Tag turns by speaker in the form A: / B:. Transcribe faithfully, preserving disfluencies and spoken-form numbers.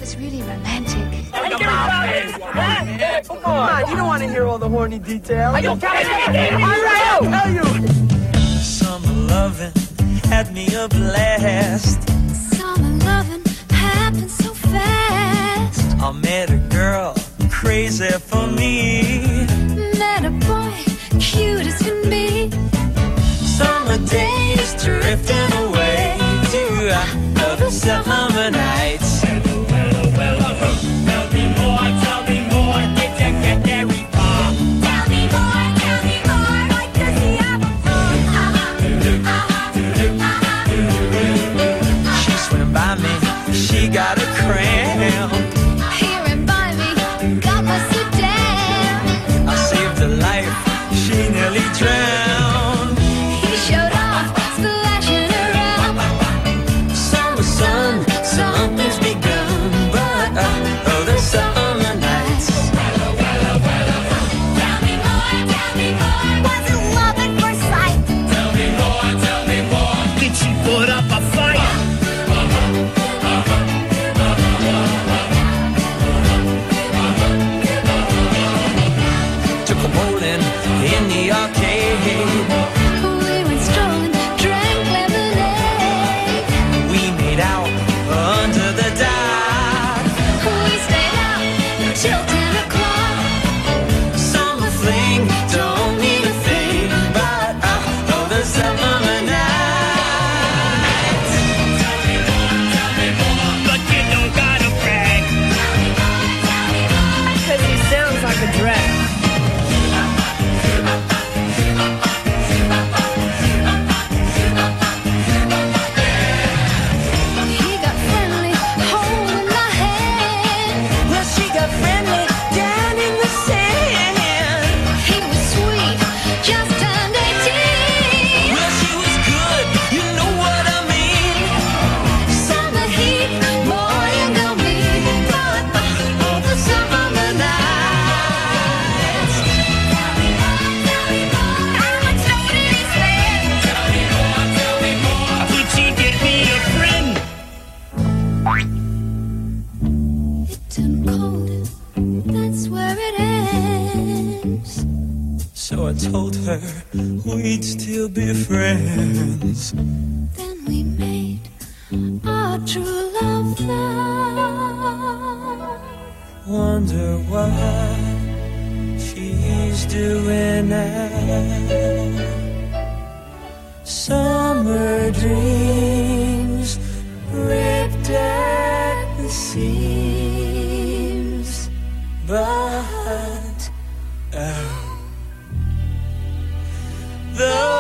A: It's really romantic.
B: Come on, you don't want to hear all the horny details. Are you kidding? All right, I'll tell you.
C: Summer loving had me a blast.
A: Summer loving happened so fast.
C: I met a girl crazy for me.
A: Met a boy cute as can be.
C: Summer days drifting away to other summer nights.
D: Well, well, well, tell me more, tell me more, did you get very far?
A: Tell me more, tell me more, like does he have a phone?
C: She swam by me, she got a cramp.
A: Here and by me, God must sit down.
C: I saved her life, she nearly drowned.
A: He showed off, splashing around.
C: Summer sun, something's begun, but uh, other summer nights.
A: Tell me more, tell me more, was it love at first sight?
D: Tell me more, tell me more, did she put up a fight?
C: Took a bowling in the arcade.
A: We went strolling, drank lemonade.
C: We made out under the dock.
A: We stayed out till ten o'clock.
C: Summer fling, don't mean a thing, but uh, other summer nights.
D: But you don't gotta brag.
B: Because he sounds like a drag.
A: He got friendly, holding my hand.
C: Well, she got friendly down in the sand.
A: He was sweet, just turned eighteen.
C: Well, she was good, you know what I mean.
A: Summer heat, boy, you got me. But all the summer nights. Tell me more, tell me more. How much more did he spend?
D: Tell me more, tell me more, could she get me a friend?
A: It turned cold, that's where it ends.
C: So I told her we'd still be friends.
A: Then we made our true love vow.
C: Wonder what she's doing now. Summer dreams ripped at the seams, but oh, the